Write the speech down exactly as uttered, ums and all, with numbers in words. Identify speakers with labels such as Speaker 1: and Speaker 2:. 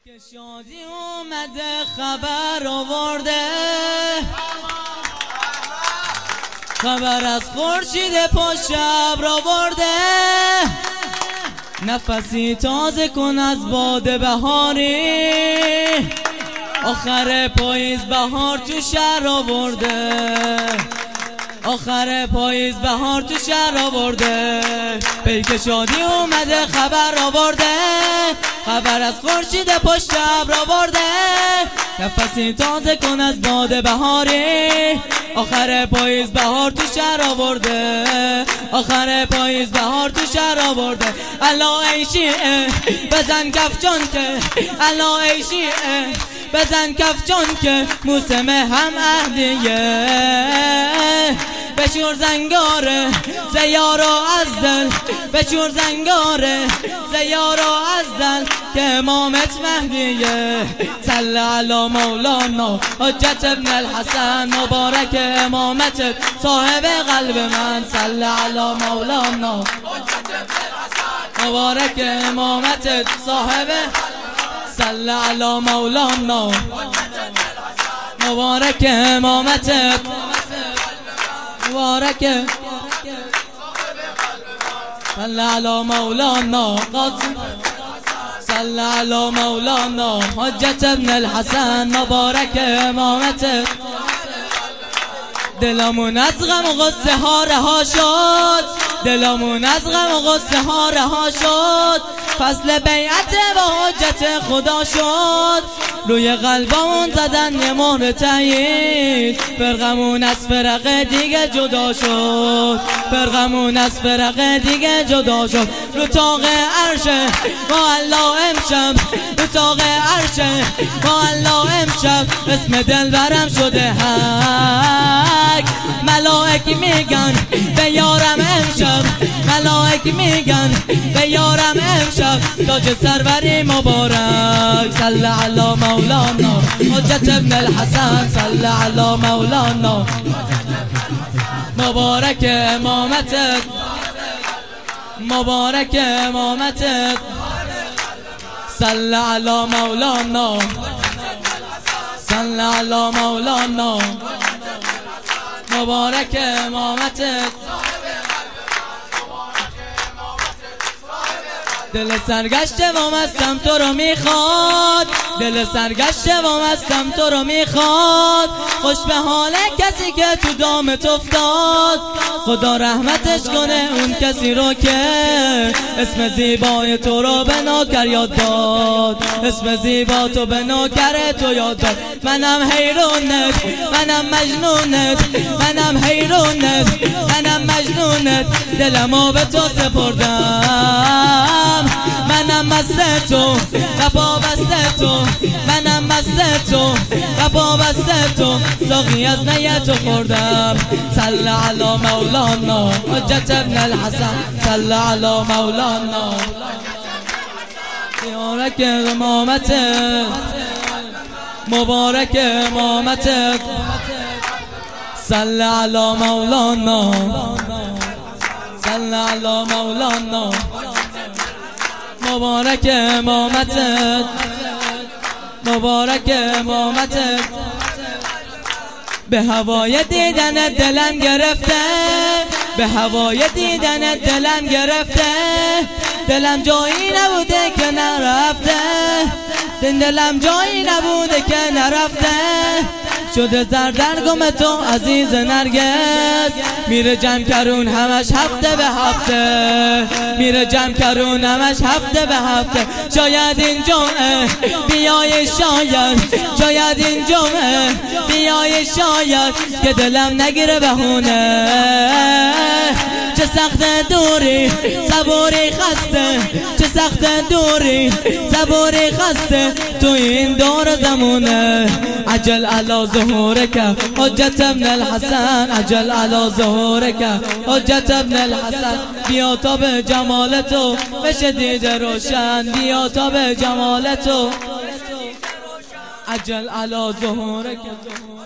Speaker 1: که شادی اومده خبر آورده، خبر از خورشید پشت ابر آورده. نفسی تازه کن از باد بهاری، آخر پاییز بهار تو شهر آورده، آخر پاییز بهار تو شهر آورده. پیک شادی اومده خبر آورده، خبر از خورشید پشت ابر آورده. نفسی تازه کن از باد بهاری، آخر پاییز بهار تو شهر آورده، آخر پاییز بهار تو شهر آورده. الا ای شیعه بزن کف جان که، الا ای شیعه بزن کف جان که موسم هم عهدیه. بشور زنگاره زیارا از دل، بشور زنگاره زیارا از دل که امامت مهدیه. صل علی مولانا حجت ابن الحسن، مبارک امامتت صاحب قلب من. صل علی مولانا مبارک امامتت صاحب، صل علی مولانا مبارک امامتت مبارک، صل علی مولانا قاسم، صل علی مولانا حجت ابن الحسن، مبارک امامتت. دلمون از غم و غصه ها رها شد، دلمون از غم و غصه ها رها شد. فصل بیعت و حجت خدا شد، روی قلبمون زدن یه مهر تایید. فرقمون از فرق دیگه جدا شد، فرقمون از فرق دیگه جدا شد. رو طاق عرشه با الله امشب، رو طاق عرشه با الله امشب. اسم دلبرم شده حق، ملائک میگن به یارم امشب، ملائک میگن به یارم امشب. تاج سروری مبارک، صل علی مولانا حجت ابن الحسن، صل علی مولانا مبارک امامتت، مبارک امامتت. صل علی مولانا، صل علی مولانا مبارک امامتت. دل سرگشته و مستم تو رو میخواد، دل سرگشته و مستم تو رو میخواد. خوش به حال کسی که تو دامت افتاد، خدا رحمتش کنه اون کسی رو که اسم زیبای تو رو به نوکر یاد داد، اسم زیبا تو به نوکر تو یاد داد. منم حیرونت، منم مجنونت، منم حیرونت، منم مجنونت. دلمو به تو سپردم، منم مست تو و پابست تو، منم مست تو و پابست تو. ساقی از نی تو خوردم. صل علی مولانا حجت ابن الحسن، صل علی مولانا مبارک امامتت، مبارک امامتت. صل علی مولانا، صل علی مولانا مبارک امامتت، مبارک امامتت. به هوای دیدن دلم گرفته، به هوای دیدن دلم گرفته. دلم جایی نبوده که نرفته، دلم جایی نبوده که نرفته. شده زردرگم تو عزیز نرگس، میره جمع کرون همش هفته به هفته، میره جمع کرون همش هفته به هفته. شاید این جمعه بیای، شاید شاید این جمعه بیای، شاید که دلم نگیره بهونه. چه سخت دوری صبوری خسته، چه سخت دوری صبوری خسته تو این دور زمونه. عجل علی ظهورک حجت ابن الحسن، عجل علی ظهورک حجت ابن الحسن. بیا تا به جمال تو بشه دیده روشن، بیا تا به جمال تو. عجل علی ظهورک.